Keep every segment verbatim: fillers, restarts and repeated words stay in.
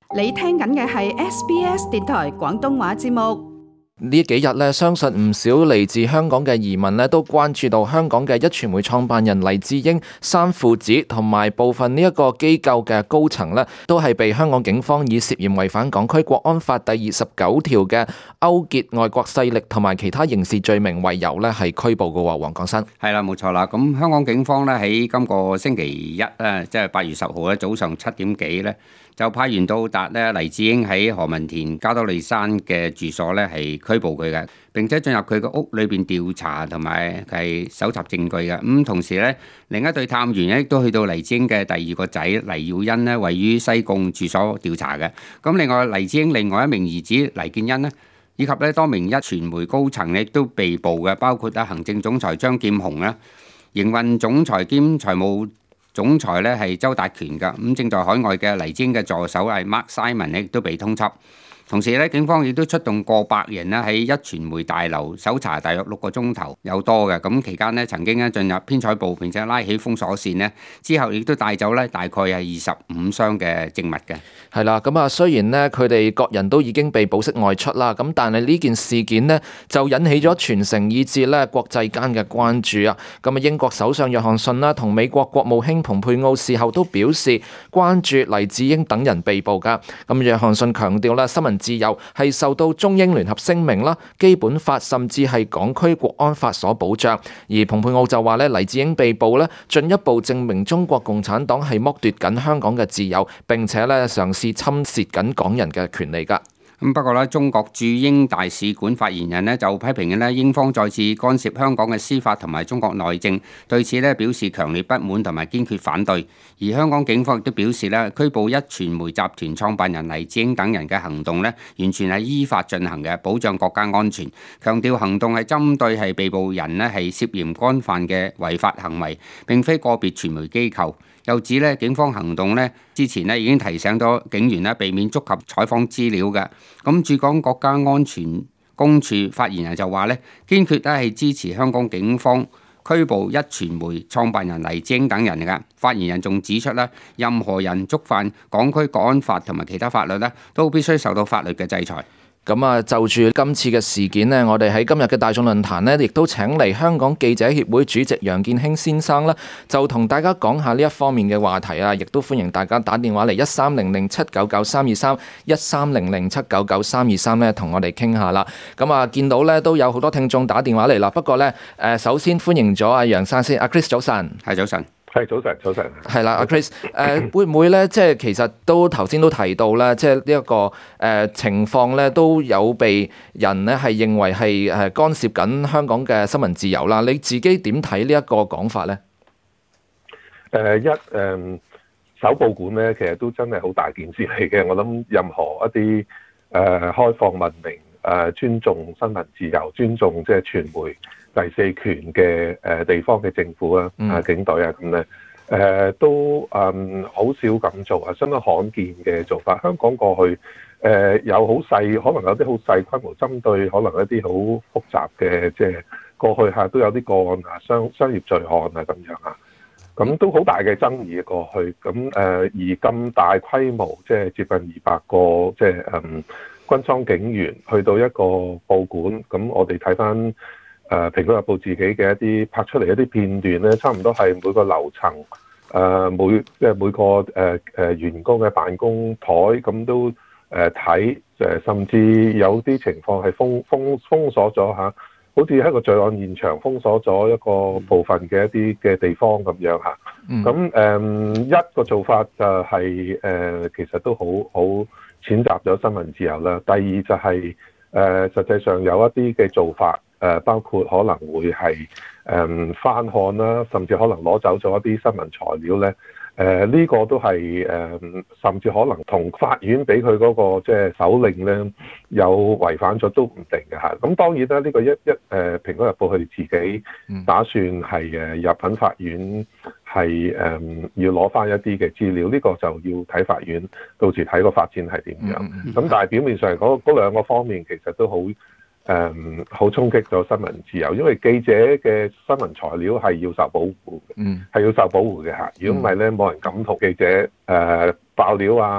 你聽緊嘅係 S B S 電台廣東話節目。 呢幾日咧，相信唔少嚟自香港嘅移民咧，都關注到香港嘅壹傳媒創辦人黎智英三父子同埋部分呢一個機構嘅高層咧，都係被香港警方以涉嫌違反港區國安法第二十九條嘅勾結外國勢力同埋其他刑事罪名為由咧，係拘捕嘅喎。黃廣生係啦，冇錯啦。咁香港警方咧喺今個星期一咧，即係八月十號咧早上七點幾咧，就派員到達咧黎智英喺何文田加多利山嘅住所咧，係拘捕佢嘅，並且進入佢嘅屋裏邊調查同埋係搜集證據嘅。咁同時咧，另一隊探員咧亦都去到黎智英嘅第二個仔黎耀恩咧，位於西貢住所調查嘅。咁另外黎智英另外一名兒子黎建恩咧，以及咧多名壹傳媒高層咧都被捕嘅，包括啊行政總裁張劍虹啦、營運總裁兼財務總裁咧係周達權噶。咁正在海外嘅黎智英嘅助手係 Mark Simon 咧，亦都被通緝。同時咧，警方亦都出動過百人咧喺壹傳媒大樓搜查，大約六個鐘頭有多嘅。咁期間咧，曾經咧進入編採部，並且拉起封鎖線咧，之後亦都帶走咧大概係二十五箱嘅證物嘅。 係啦，咁啊，雖然咧佢哋各人都已經被保釋外出啦，咁但係呢件事件咧就引起咗全城以至咧國際間嘅關注啊。咁啊，英國首相約翰遜啦同美國國務卿蓬佩奧事後都表示關注黎智英等人被捕噶。咁約翰遜強調啦，新聞自由係受到中英聯合聲明啦、基本法甚至係港區國安法所保障，而蓬佩奧就話咧黎智英被捕咧，進一步證明中國共產黨係剝奪緊香港嘅自由，並且咧嘗試侵蝕緊港人嘅權利㗎。 咁不過咧，中國駐英大使館發言人咧就批評咧英方再次干涉香港嘅司法同埋中國內政，對此咧表示強烈不滿同埋堅決反對。而香港警方亦都表示咧，拘捕壹傳媒集團創辦人黎智英等人嘅行動咧，完全係依法進行嘅，保障國家安全。強調行動係針對係被捕人咧係涉嫌干犯嘅違法行為，並非個別傳媒機構。又指咧，警方行動咧之前咧已經提醒咗警員咧避免觸及採訪資料嘅。咁駐港國家安全公署發言人就話咧，堅決咧係支持香港警方拘捕壹傳媒創辦人黎智英等人嘅。發言人仲指出咧，任何人觸犯港區國安法同埋其他法律咧，都必須受到法律嘅制裁。 咁啊，就住今次嘅事件呢，我哋喺今日嘅大眾論壇呢，亦都請嚟香港記者協會主席楊健興先生啦，就同大家講下呢一方面嘅話題啊，亦都歡迎大家打電話嚟一三零零七九九三二三一三零零七九九三二三咧，同我哋傾下啦。咁啊，見到咧都有好多聽眾打電話嚟啦，不過咧誒，首先歡迎咗阿楊生先，阿 Chris 早晨， 係早晨。 係早晨，早晨。 係啦，阿 Chris，誒會唔會咧？即係其實都頭先都提到咧，即係呢一個誒情況咧，都有被人咧係認為係誒干涉緊香港嘅新聞自由啦。你自己點睇呢一個講法咧？ 誒一誒搜報館咧，其實都真係好大件事嚟嘅。我諗任何一啲誒開放文明、誒尊重新聞自由、尊重即係傳媒第四權嘅誒地方嘅政府啊、啊警隊啊咁咧，誒都誒好少咁做啊，相當罕見嘅做法。香港過去誒有好細，可能有啲好細規模，針對可能一啲好複雜嘅，即係過去下都有啲個案啊，商商業罪案啊咁樣啊，咁都好大嘅爭議過去。咁誒而咁大規模，即係接近二百個，即係誒軍裝警員去到一個報館，咁我哋睇翻。誒《蘋果日報》自己嘅一啲拍出嚟一啲片段咧，差唔多係每個樓層誒、呃、每即係每個誒誒、呃、員工嘅辦公台咁都誒睇誒，甚至有啲情況係封封封鎖咗嚇，好似喺個罪案現場封鎖咗一個部分嘅一啲嘅地方咁樣嚇。咁誒、嗯、一個做法就係、是、誒、呃、其實都好好踐踏咗新聞自由啦。第二就係、是、誒、呃、實際上有一啲嘅做法。誒包括可能會係誒翻看啦，甚至可能攞走咗一啲新聞材料咧。誒、呃、呢、這個都係誒、呃，甚至可能同法院俾佢嗰個即係手令咧有違反咗都唔定嘅嚇。咁當然啦，呢、這個一一誒《蘋果日報》佢哋自己打算係誒入稟法院係誒、呃、要攞翻一啲嘅資料，呢、這個就要睇法院到時睇個發展係點樣。咁但係表面上嗰嗰兩個方面其實都好。誒好衝擊咗新聞自由，因為記者嘅新聞材料係要受保護嘅，係、嗯、要受保護嘅嚇。如果唔係咧，冇人敢同記者誒、呃、爆料啊，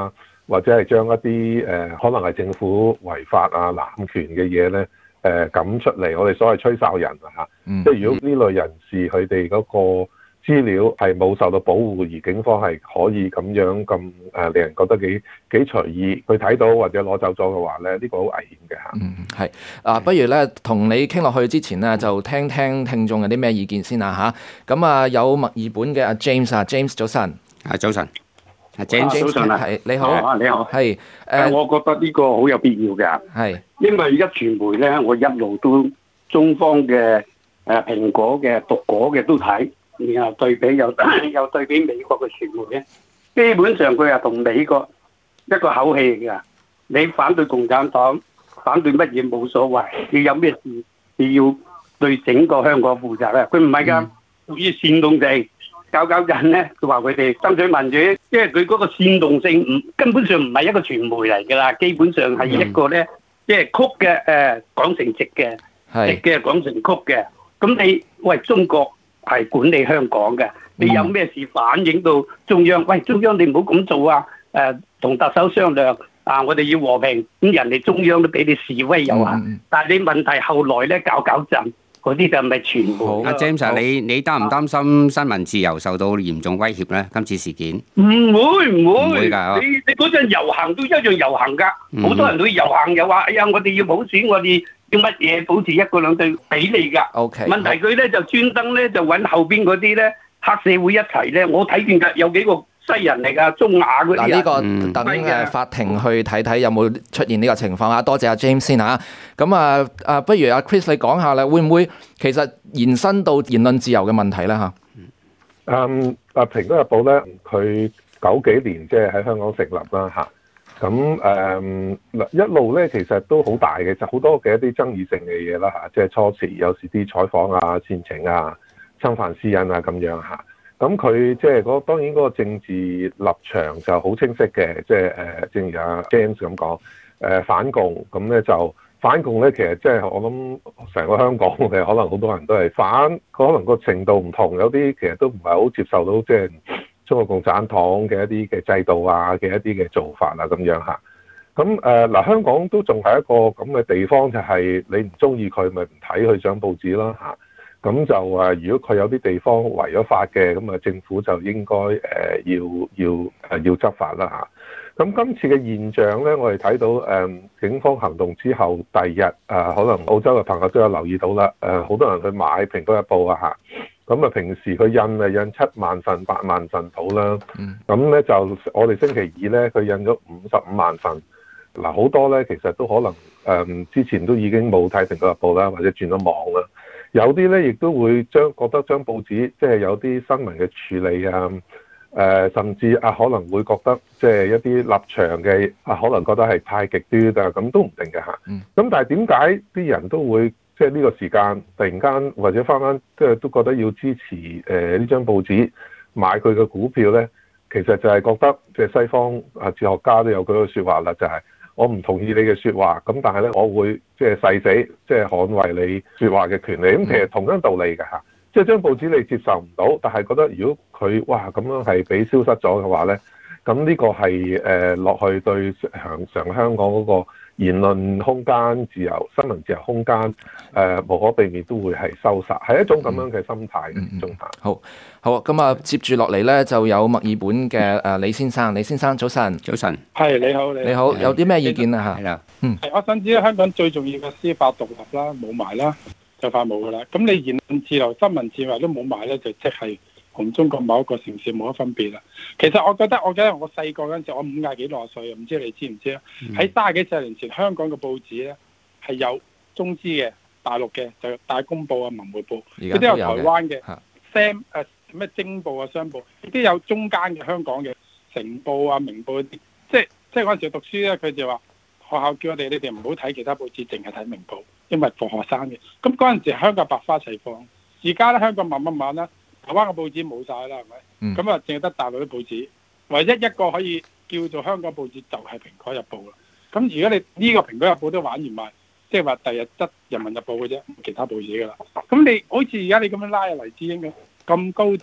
或者係將一啲誒、呃、可能係政府違法啊濫權嘅嘢咧誒撳出嚟，我哋所謂吹哨人啊嚇，嗯、即係如果呢類人士佢哋嗰個資料係冇受到保護，而警方係可以咁樣咁誒、呃、令人覺得幾幾隨意，佢睇到或者攞走咗嘅話咧，呢、呢個好危險嘅嚇。 嗯，係啊，不如咧同你傾落去之前呢，就聽聽聽眾有啲咩意見先啊嚇。咁啊，有墨爾本嘅阿 James 啊 ，James 早晨， 啊早晨，啊 James 早晨啊， 係你好， 啊你好， 係誒，我覺得呢個好有必要嘅， 係因為而家傳媒咧，我一路都中方嘅誒蘋果嘅、毒果嘅都睇。然後對比又又對比美國嘅傳媒咧，基本上佢係同美國一個口氣嚟㗎。你反對共產黨，反對乜嘢冇所謂，你有咩事你要對整個香港負責咧？佢唔係㗎，屬於煽動性搞搞震咧。佢話佢哋爭取民主，即係佢嗰個煽動性唔根本上唔係一個傳媒嚟㗎啦，基本上係一個咧，即係曲嘅誒講成直嘅，直嘅講成曲嘅。咁你喂中國係管理香港嘅，你有咩事反映到中央？喂，中央你唔好咁做啊！誒、呃，同特首商量啊，我哋要和平。咁人哋中央都俾你示威遊行，嗯、但係你問題後來咧搞搞震，嗰啲就唔係傳媒。 阿 James，你你擔唔擔心新聞自由受到嚴重威脅咧？今次事件唔會唔會， 會㗎。 你你嗰陣遊行都一樣遊行㗎，好、嗯、多人都遊行又話：哎呀，我哋要普選，我哋。叫乜嘢保持一國兩制俾你㗎？OK，問題佢咧就專登咧就揾後邊嗰啲咧黑社會一齊咧，我睇見㗎有幾個西人嚟㗎，中亞嗰啲啊。嗱，呢個等誒法庭去睇睇有冇出現呢個情況啊！多謝阿 James 先嚇。咁啊啊，不如阿 Chris 你講下啦，會唔會其實延伸到言論自由嘅問題咧嚇？ 嗯，啊，《蘋果日報》咧，佢九幾年即係喺香港成立啦嚇。咁誒嗱一路咧，其實都好大嘅，就好多嘅一啲爭議性嘅嘢啦嚇，即係初時有時啲採訪啊、煽情啊、侵犯私隱啊咁樣嚇。咁佢即係嗰當然嗰個政治立場就好清晰嘅，即係誒正如阿 James 咁講，誒反共咁咧就反共咧，其實即係我諗成個香港嘅可能好多人都係反，可能個程度唔同，有啲其實都唔係好接受到即係中國共產黨嘅一啲嘅制度啊嘅一啲嘅做法啊咁樣嚇，咁誒嗱香港都仲係一個咁嘅地方，就係、是、你唔中意佢咪唔睇佢上報紙啦嚇，咁就誒如果佢有啲地方違咗法嘅，咁啊政府就應該誒要要誒要執法啦嚇。咁今次嘅現象咧，我哋睇到誒警方行動之後第二日誒，可能澳洲嘅朋友都有留意到啦，誒好多人去買《蘋果日報》啊嚇。咁啊，平時佢印啊印七萬份、八萬份到啦。咁咧就我哋星期二咧，佢印咗五十五萬份。嗱，好多咧其實都可能誒、嗯、之前都已經冇睇《蘋果日報》啦，或者轉咗網啦。有啲咧亦都會將覺得將報紙即係有啲新聞嘅處理啊，誒、呃、甚至啊可能會覺得即係一啲立場嘅啊，可能覺得係太極端啊，咁都唔定嘅嚇。咁但係點解啲人都會？即係呢個時間，突然間或者翻翻，即係都覺得要支持誒呢張報紙買佢嘅股票咧，其實就係覺得即係西方啊哲學家都有句説話啦，就係、是、我唔同意你嘅説話，咁但係咧我會即係誓死，即係捍衛你説話嘅權利。咁其實同樣道理嘅嚇，即係張報紙你接受唔到，但係覺得如果佢哇咁樣係俾消失咗嘅話咧，咁呢個係誒落去對向上香港嗰個言論空間自由、新聞自由空間，誒、呃、無可避免都會係收窄，係一種咁樣嘅心態嘅狀態。 好，好，咁啊，接住落嚟咧，就有墨爾本嘅誒李先生，李先生早晨， 早晨， 係你好， 你好，有啲咩意見啊？嚇， 係啦， 嗯， 係我想知香港最重要嘅司法獨立啦，冇埋啦，就快冇噶啦。咁你言論自由、新聞自由都冇埋咧，就即係同中國某一個城市冇乜分別啦。其實我覺得，我記得我細個嗰陣時，我五廿幾六十歲，唔知你知唔知啊？喺三十幾四十年前，香港嘅報紙咧係有中資嘅、大陸嘅，就大公報啊、文匯報，亦都有台灣嘅 Sam 誒咩精報啊、商報，亦都有中間嘅香港嘅成報啊、明報嗰啲。即係即係嗰陣時讀書咧，佢就話學校叫我哋你哋唔好睇其他報紙，淨係睇明報，因為放學生嘅。咁嗰陣時香港百花齊放，而家咧香港慢慢慢啦。台灣嘅報紙冇晒啦，係咪？咁啊、嗯，淨係得大陸啲報紙，唯一一個可以叫做香港報紙就係《蘋果日報》啦。咁如果你呢個《蘋果日報》都玩完埋，即係話第日得《人民日報》嘅啫，其他報紙噶啦。咁你好似而家你咁樣拉啊黎智英咁咁高調，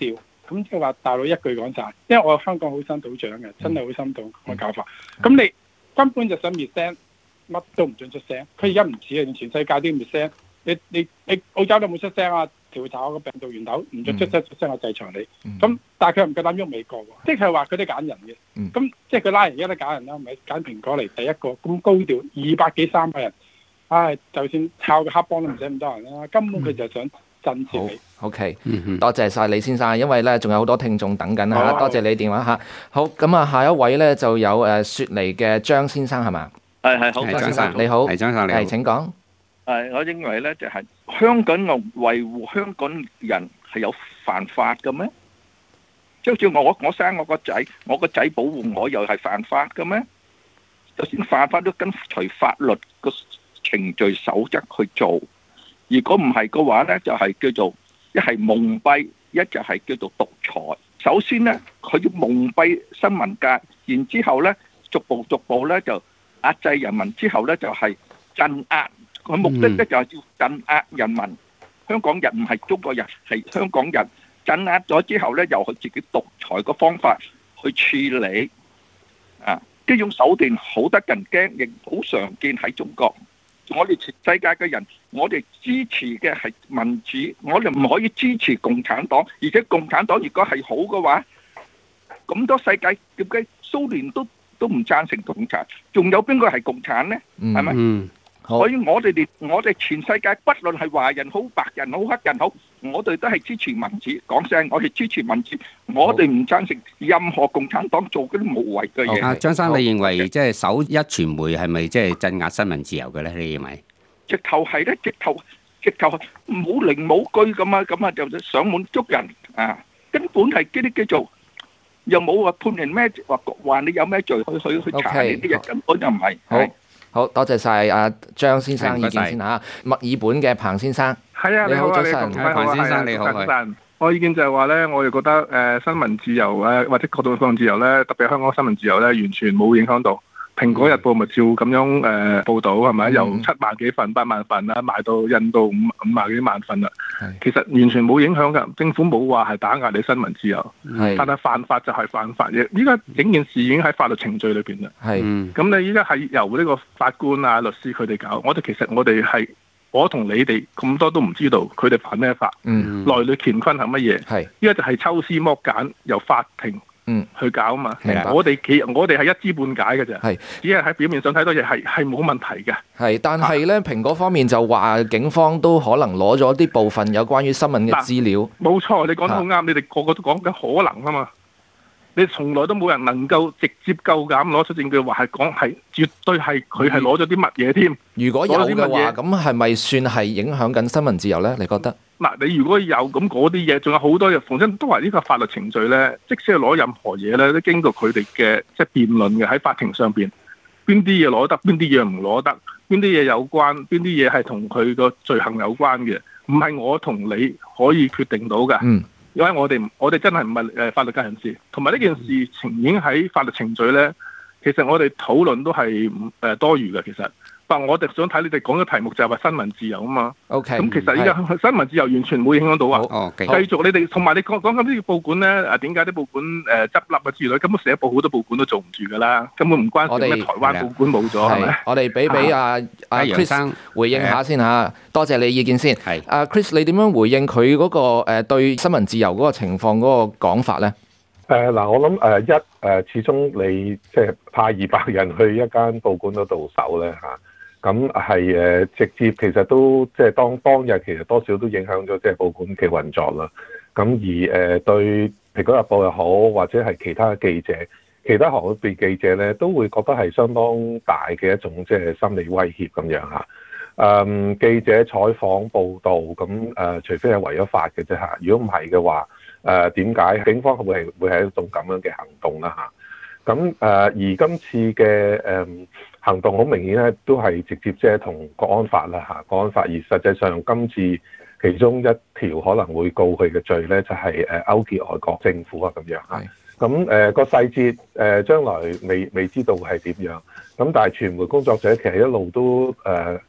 咁即係話大佬一句講晒，因為我香港好新土長嘅，真係好心痛個搞法。咁你根本就想滅聲，乜都唔准出聲。佢而家唔似啊，全世界都要滅聲。你你你澳洲都冇出聲啊，調查我個病毒源頭，唔准出聲出聲，我制裁你。咁、嗯、但係佢唔夠膽喐美國喎，即係話佢都揀人嘅。咁、嗯、即係佢拉人而家都揀人啦，咪揀蘋果嚟第一個咁高調，二百幾三百人。唉，就算靠個黑幫都唔使咁多人啦，根本佢就想震懾你。 好 OK，多謝晒李先生，因為咧仲有好多聽眾等緊嚇， 好多謝你電話嚇。好，咁啊，下一位咧就有誒雪梨嘅張先生係嘛？ 係係好， 係張生你好， 係張生你好， 係請講。 係我認為咧就係香港嘅維護香港人係有犯法嘅咩？即係好似我我生我個仔，我個仔保護我又係犯法嘅咩？就算犯法都跟隨法律個程序守則去做，如果唔係嘅話呢，就係叫做一係蒙蔽，一就係叫做獨裁。首先呢，佢要蒙蔽新聞界，然之後呢，逐步逐步呢就壓制人民，之後呢就係鎮壓。佢目的呢就係要鎮壓人民。香港人唔係中國人，係香港人。鎮壓咗之後呢，由佢自己獨裁嘅方法去處理。啊，呢種手段好得人驚，亦好常見喺中國。我哋全世界嘅人，我哋支持嘅係民主，我哋唔可以支持共產黨。而且共產黨如果係好嘅話，咁多世界點解蘇聯都都唔贊成共產？仲有邊個係共產呢？係咪？ 嗯， 所以我哋哋我哋全世界，不論係華人好、白人好、黑人好，我哋都係支持民主。講聲，我哋支持民主，我哋唔贊成任何共產黨做嗰啲無謂嘅嘢。 啊，張生，你認為即係首一傳媒係咪即係鎮壓新聞自由嘅咧？你認為？ 直頭係咧，直頭直頭冇零冇據咁啊，咁啊就上門捉人啊，根本係嗰啲叫做又冇話判人咩，話話你有咩罪去去去查呢啲嘢，根本就唔係。 好，好多謝晒阿張先生意見先嚇。墨爾本嘅彭先生， 係啊，你好啊，你好， 彭先生你好， 早晨。我意見就係話咧，我哋覺得誒新聞自由誒或者各種各樣自由咧，特別香港新聞自由咧，完全冇影響到。蘋果日報咪照咁樣誒報導係咪？由七萬幾份、八萬份啦，賣到印到五五萬幾萬份啦。其實完全冇影響㗎，政府冇話係打壓你新聞自由，但係犯法就係犯法嘅。依家整件事已經喺法律程序裏邊啦。係，咁你依家係由呢個法官啊、律師佢哋搞。我哋其實我哋係我同你哋咁多都唔知道佢哋犯咩法，嗯、內裏乾坤係乜嘢？係，依家就係抽絲剝繭，由法庭。嗯，去搞啊嘛，我哋其實我哋係一知半解嘅啫，係只係喺表面上睇到嘢係係冇問題嘅，係，但係咧蘋果方面就話警方都可能攞咗啲部分有關於新聞嘅資料，冇錯，你講得好啱，你哋個個都講緊可能啊嘛，你從來都冇人能夠直接夠膽攞出證據話係講係絕對係佢係攞咗啲乜嘢添，如果有嘅話，咁係咪算係影響緊新聞自由咧？你覺得？嗱，你如果有咁嗰啲嘢，仲有好多嘢，逢親都話呢個法律程序咧，即使係攞任何嘢咧，都經過佢哋嘅即係辯論嘅喺法庭上邊，邊啲嘢攞得，邊啲嘢唔攞得，邊啲嘢有關，邊啲嘢係同佢個罪行有關嘅，唔係我同你可以決定到嘅。嗯，因為我哋我哋真係唔係誒法律界人士，同埋呢件事情已經喺法律程序咧，其實我哋討論都係誒多餘嘅，其實。但我哋想睇你哋講嘅題目就係話新聞自由啊嘛。OK，咁其實依家新聞自由完全冇影響到啊。哦，繼續你哋同埋你講講緊啲報館咧，誒點解啲報館誒執笠啊之類，根本寫報好多報館都做唔住噶啦，根本唔關事咩台灣報館冇咗係咪？我哋俾俾阿阿 Chris 回應下先嚇，多謝你意見先。係阿 Chris，你點樣回應佢嗰個誒對新聞自由嗰個情況嗰個講法咧？ 誒嗱、呃，我諗誒、呃、一誒、呃，始終你即係派二百人去一間報館嗰度守咧嚇。咁係誒直接其實都即係當當日其實多少都影響咗即係報館嘅運作啦。咁而誒對蘋果日報又好，或者係其他嘅記者、其他行業記者咧，都會覺得係相當大嘅一種即係心理威脅咁樣嚇。誒記者採訪報導咁誒，除非係違咗法嘅啫嚇。如果唔係嘅話，誒點解警方會係會係一種咁樣嘅行動啦嚇？咁誒而今次嘅誒行動好明顯咧，都係直接即係同國安法啦嚇，國安法而實際上今次其中一條可能會告佢嘅罪咧，就係誒勾結外國政府啊咁樣嚇。咁誒個細節誒將來未未知道係點樣。咁但係傳媒工作者其實一路都誒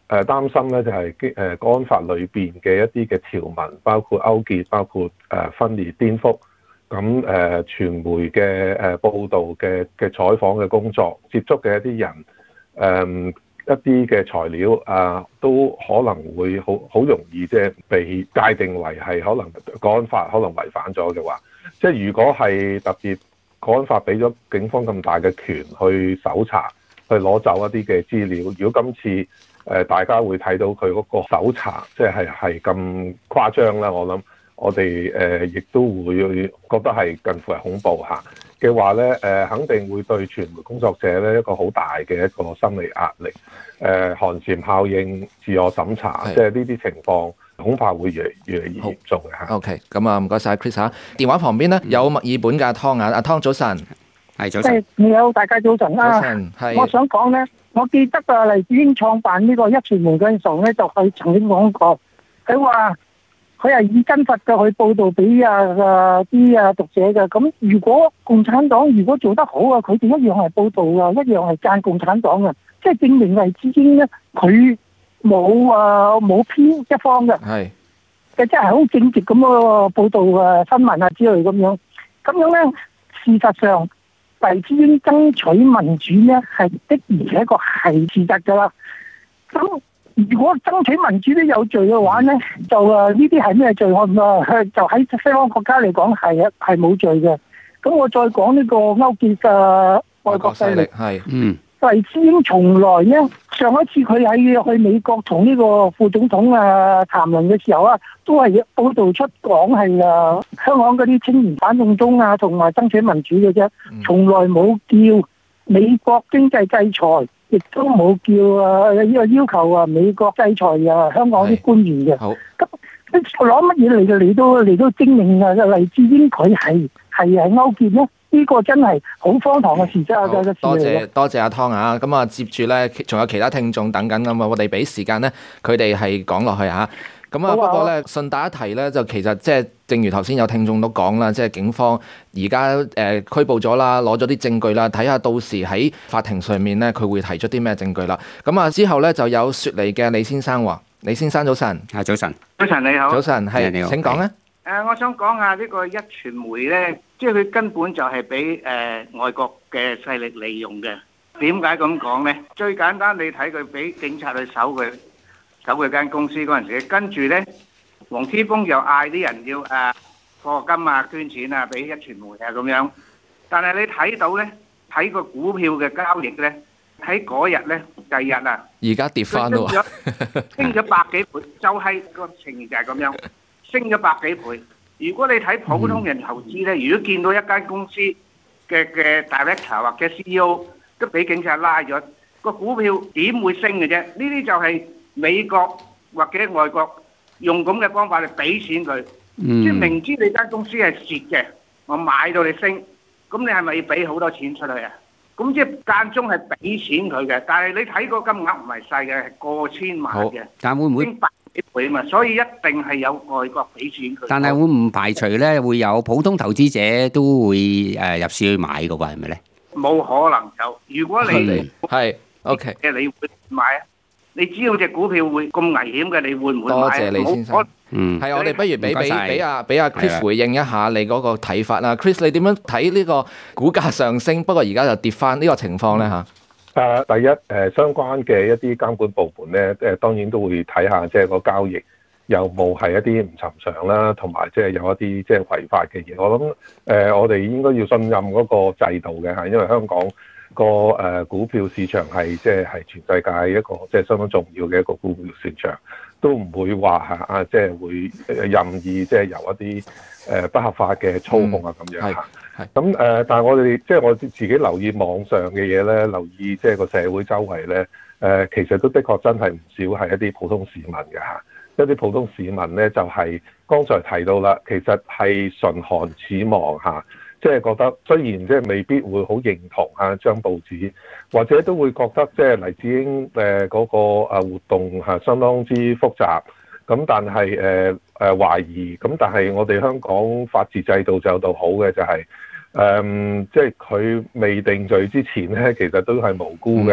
誒擔心咧就係誒《國安法》裏邊嘅一啲嘅條文，包括勾結、包括誒分裂、顛覆。咁誒、呃、傳媒嘅誒、呃、報導嘅嘅採訪嘅工作，接觸嘅一啲人，誒、呃、一啲嘅材料啊、呃，都可能會好好容易即係被界定為係可能國安法可能違反咗嘅話，即係如果係特別國安法俾咗警方咁大嘅權去搜查、去攞走一啲嘅資料，如果今次誒、呃、大家會睇到佢嗰個搜查，即係係咁誇張啦，我諗。我哋誒亦都會覺得係近乎係恐怖嚇嘅話咧，誒、呃、肯定會對傳媒工作者咧一個好大嘅一個心理壓力。誒、呃、寒蟬效應、自我審查，即係呢啲情況恐怕會越嚟越嚟越嚴重嘅嚇。 OK，咁啊唔該晒 Chris 嚇。電話旁邊咧有墨爾本嘅阿湯啊，阿湯早晨， 係早晨。 你好，大家早晨啊。 早晨，係。 我想講咧，我記得啊，黎智英創辦呢個壹傳媒嗰陣時咧，就係曾經講過，佢話。佢係以真實嘅去報導俾啊啊啲啊讀者嘅。咁如果共產黨如果做得好啊，佢哋一樣係報導啊，一樣係讚共產黨嘅，即係證明黎智英咧，佢冇啊冇偏一方嘅，係嘅，即係好正直咁個報導啊新聞啊之類咁樣。咁樣咧，事實上黎智英爭取民主咧係的而且確係事實㗎啦。咁如果爭取民主都有罪嘅話咧，就誒呢啲係咩罪案啊？就喺西方國家嚟講係係冇罪嘅。咁我再講呢個勾結嘅外國勢力，係嗯，黎智英從來咧，上一次佢喺去美國同呢個副總統啊談論嘅時候啊，都係報導出講係誒香港嗰啲青年反送中啊，同埋爭取民主嘅啫，從來冇叫美國經濟制裁。亦都冇叫啊呢個要求啊美國制裁啊香港啲官員嘅。好，咁攞乜嘢嚟嘅嚟到嚟到證明啊黎智英佢係係係勾結咧？呢個真係好荒唐嘅事啫啊！嘅事嚟嘅。多謝多謝阿湯啊！咁啊，接住咧仲有其他聽眾等緊咁啊，我哋俾時間咧，佢哋係講落去嚇。咁啊，不過咧順帶一提咧，就其實即係正如頭先有聽眾都講啦，即係警方而家誒拘捕咗啦，攞咗啲證據啦，睇下到時喺法庭上面咧，佢會提出啲咩證據啦。咁啊，之後咧就有雪梨嘅李先生話：李先生早晨， 係早晨， 早晨你好， 早晨係你好，請講咧。 誒，我想講下呢個壹傳媒咧，即係佢根本就係俾誒外國嘅勢力利用嘅。點解咁講咧？最簡單，你睇佢俾警察去搜佢。走佢間公司嗰陣時，跟住咧，黃之鋒又嗌啲人要誒課金啊、捐錢啊，俾壹傳媒啊咁樣。但係你睇到咧，睇個股票嘅交易咧，喺嗰日咧，第日啊， 而家跌翻咯， 升咗百幾倍，就係個情形就係咁樣，升咗百幾倍。如果你睇普通人投資咧，如果見到一間公司嘅嘅 director 或者 C E O 都俾警察拉咗，個股票點會升嘅啫？呢啲就係美國或者外國用咁嘅方法嚟俾錢佢，即係明知你間公司係蝕嘅，我買到你升，咁你係咪要俾好多錢出去啊？咁即係間中係俾錢佢嘅，但係你睇個金額唔係細嘅，係過千萬嘅， 但會唔會升百幾倍啊嘛？所以一定係有外國俾錢佢。 但係會唔排除咧，會有普通投資者都會誒入市去買嘅喎，係咪咧？ 冇可能有，如果你係 OK 嘅，你會買啊？你知道隻股票會咁危險嘅，你會唔會買？ 多謝李先生。嗯，係我哋不如俾俾俾阿俾阿 Chris 回應一下你嗰個睇法啦。Chris，你點樣睇呢個股價上升，不過而家就跌翻呢個情況咧嚇？ 誒，第一誒，相關嘅一啲監管部門咧，誒當然都會睇下即係個交易有冇係一啲唔尋常啦，同埋即係有一啲即係違法嘅嘢。我諗誒，我哋應該要信任嗰個制度嘅嚇，因為香港個誒股票市場係即係係全世界一個即係相當重要嘅一個股票市場，都唔會話嚇啊，即係會任意即係由一啲誒不合法嘅操控啊咁樣嚇。咁誒，但係我哋即係我自己留意網上嘅嘢咧，留意即係個社會周圍咧，誒其實都的確真係唔少係一啲普通市民嘅嚇。一啲普通市民咧就係剛才提到啦，其實係唇寒齒亡嚇。即係覺得雖然即係未必會好認同啊張報紙，或者都會覺得即係黎智英誒嗰個活動係相當之複雜，咁但係誒誒懷疑，咁但係我哋香港法治制度就有度好嘅就係、是、誒，即係佢未定罪之前咧，其實都係無辜嘅。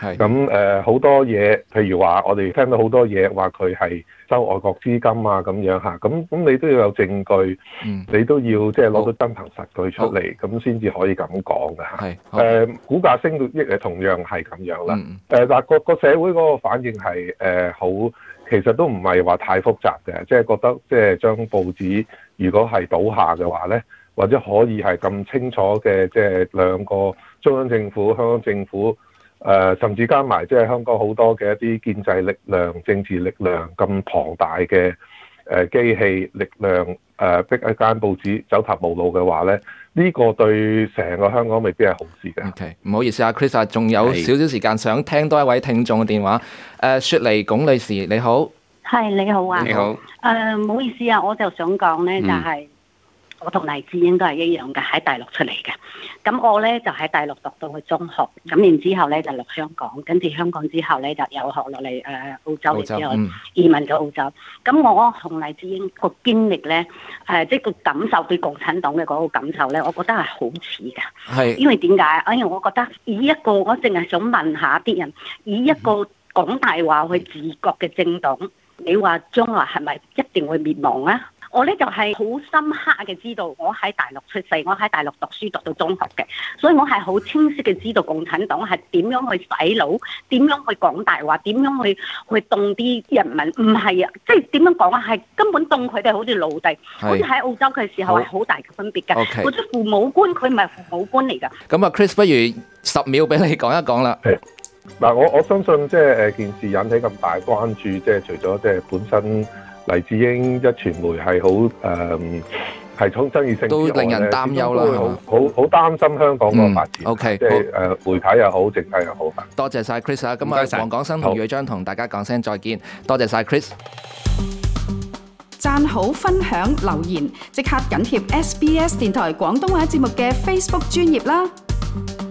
係咁誒好多嘢，譬如話我哋聽到好多嘢話佢係收外國資金啊咁樣嚇，咁咁你都要有證據， 嗯、 你都要即係攞到真憑實據出嚟，咁先至可以咁講嘅嚇。 係誒、 呃、股價升到亦係同樣係咁樣啦。誒、 嗯呃、但個個社會嗰個反應係誒好，其實都唔係話太複雜嘅，即係覺得即係將報紙如果係倒下嘅話咧，或者可以係咁清楚嘅，即係兩個中央政府、香港政府。誒、呃，甚至加埋即係香港好多嘅一啲建制力量、政治力量咁龐大嘅誒、呃、機器力量，誒、呃、逼一間報紙走投無路嘅話咧，呢、這個對成個香港未必係好事嘅。 OK， 唔好意思啊 ，Chris 啊，仲有少少時間，想聽多一位聽眾嘅電話。誒、呃，雪梨龔女士，你好。 係你好啊。 你好。 誒、呃，唔好意思啊，我就想講咧，就係、是。嗯我同黎智英都係一樣嘅，喺大陸出嚟嘅。咁我咧就喺大陸讀到去中學，咁然之後咧就落香港，跟住香港之後咧就有學落嚟誒澳洲，然之後移民咗澳洲。咁、嗯、我同黎智英個經歷咧，誒、呃、即係個感受對共產黨嘅嗰個感受咧，我覺得係好似㗎。係。因為點解？因為我覺得以一個我淨係想問下啲人，以一個講大話去治國嘅政黨，你話將來係咪一定會滅亡啊？我咧就係好深刻嘅知道，我喺大陸出世，我喺大陸讀書讀到中學嘅，所以我係好清晰嘅知道共產黨係點樣去洗腦，點樣去講大話，點樣去去動啲人民，唔係啊，即係點樣講啊，係根本動佢哋好似奴隸，好似喺澳洲嘅時候係好大嘅分別嘅。 Okay. 或者父母官，佢唔係父母官嚟㗎。 咁啊 Chris， 不如十秒俾你講一講啦。 嗱，我我相信即係誒件事引起咁大關注，即係除咗即係本身。黎智英一傳媒係好誒係種爭議性， 都令人擔憂啦， 好好好擔心香港個發展。 嗯、OK， 即係誒媒體又好，政體又好。 多謝晒 Chris 啊！咁啊，黃廣生同銳章同大家講聲再見。多謝晒 Chris。 讚好、分享、留言，即刻緊貼 S B S 電台廣東話節目嘅 Facebook 專頁啦！